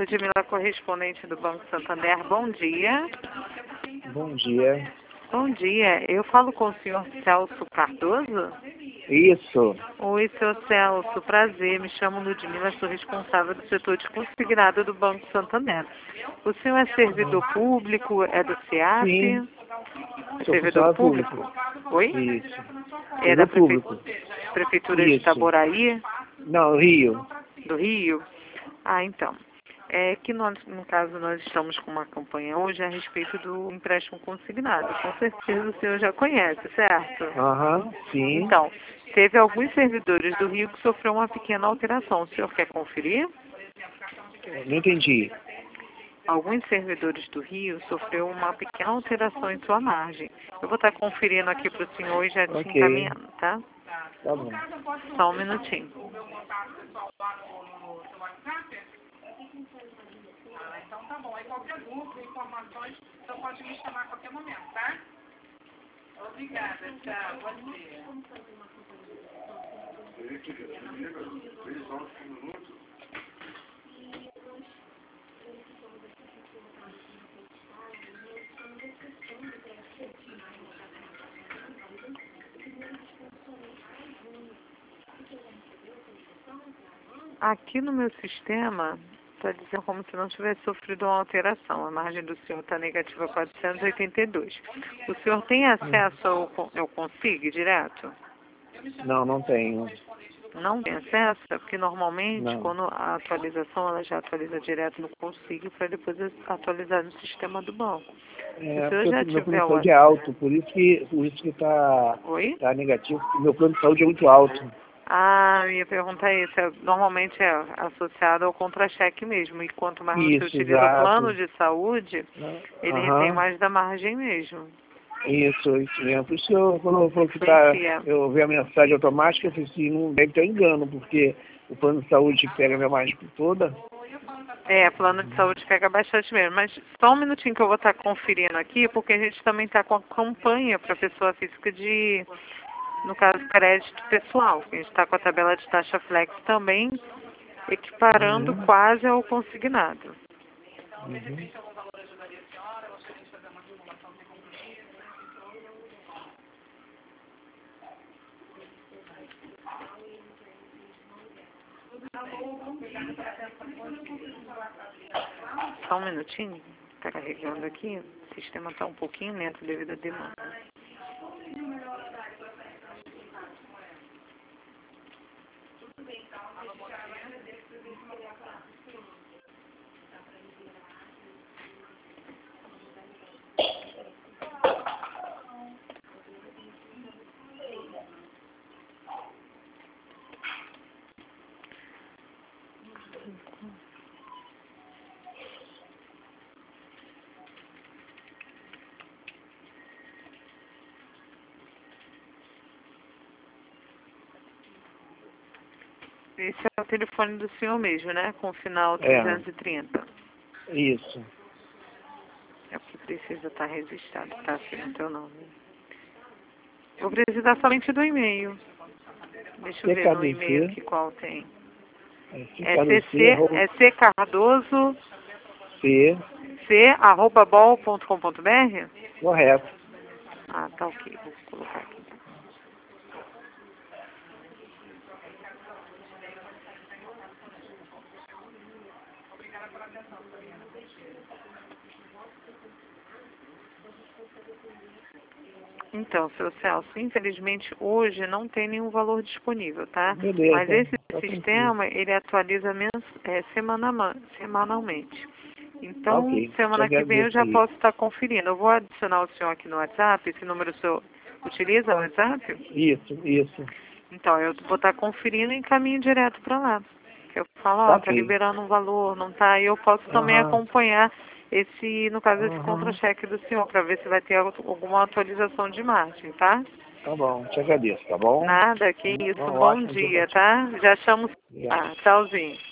Ludmila, correspondente do Banco Santander. Bom dia. Bom dia. Bom dia. Eu falo com o senhor Celso Cardoso? Isso. Oi, senhor Celso. Prazer. Me chamo Ludmila, sou responsável do setor de consignado do Banco Santander. O senhor é servidor público? É do CEAP? Sim. É Sou servidor funcionário público? Oi? Isso. É da Servidor público. Prefeitura de Isso. Itaboraí? Não, Rio. Do Rio? Ah, então. É que nós, no caso, nós estamos com uma campanha hoje a respeito do empréstimo consignado. Com certeza o senhor já conhece, certo? Aham, sim. Então, teve alguns servidores do Rio que sofreu uma pequena alteração. O senhor quer conferir? Não entendi. Alguns servidores do Rio sofreu uma pequena alteração em sua margem. Eu vou estar conferindo aqui para o senhor e já te Ok. encaminhando, tá? Tá bom. Só um minutinho. Então tá bom. Aí qualquer dúvida, informações, você pode me chamar a qualquer momento, tá? Obrigada, tchau. Bom dia. Aqui no meu sistema, está dizendo como se não tivesse sofrido uma alteração. A margem do senhor está negativa 482. O senhor tem acesso ao Consig direto? Não, não tenho. Não tem acesso? É porque normalmente, Não. quando a atualização, ela já atualiza direto no Consig para depois atualizar no sistema do banco. Se o senhor já Porque meu plano tiver de o... saúde é alto, por isso que Oi? tá negativo. Meu plano de saúde é muito alto. Ah, minha pergunta é essa. Normalmente é associado ao contra-cheque mesmo. E quanto mais você Isso, utiliza o plano exato. de saúde, ele retém Aham. mais da margem mesmo. Isso mesmo. Por isso que quando eu falo que Influencia. eu vi a mensagem automática, eu falei assim, não deve ter engano, porque o plano de saúde que pega a minha margem toda. É, plano de saúde pega bastante mesmo. Mas só um minutinho que eu vou estar conferindo aqui, porque a gente também está com a campanha para pessoa física de, no caso, crédito pessoal. A gente está com a tabela de taxa flex também, equiparando Uhum. quase ao consignado. Uhum. Só um minutinho, está carregando aqui. O sistema está um pouquinho lento devido à demanda. Esse é o telefone do senhor mesmo, né? Com o final 330. Isso. É porque precisa estar registrado, tá? Assim, no teu nome. Eu vou precisar somente do e-mail. Deixa eu ver no e-mail aqui qual tem. É ccardoso, c@bol.com.br? Correto. Ah, tá ok. Vou colocar aqui. Então, seu Celso, infelizmente hoje não tem nenhum valor disponível, tá? Beleza. Mas esse Tá sistema, ele atualiza semanalmente. Então, ok. semana que vem eu já posso estar conferindo. Eu vou adicionar o senhor aqui no WhatsApp. Esse número o senhor utiliza o WhatsApp? Isso. Então, eu vou estar conferindo e encaminho direto para lá. Eu falo, Tá tá ok. liberando um valor, não tá? E eu posso também acompanhar esse, no caso, esse contra-cheque do senhor, para ver se vai ter alguma atualização de margem, tá? Tá bom, te agradeço, tá bom? Nada, que isso. Um Bom ótimo dia, dia. tá? Já chamo. Obrigado. Ah, tchauzinho.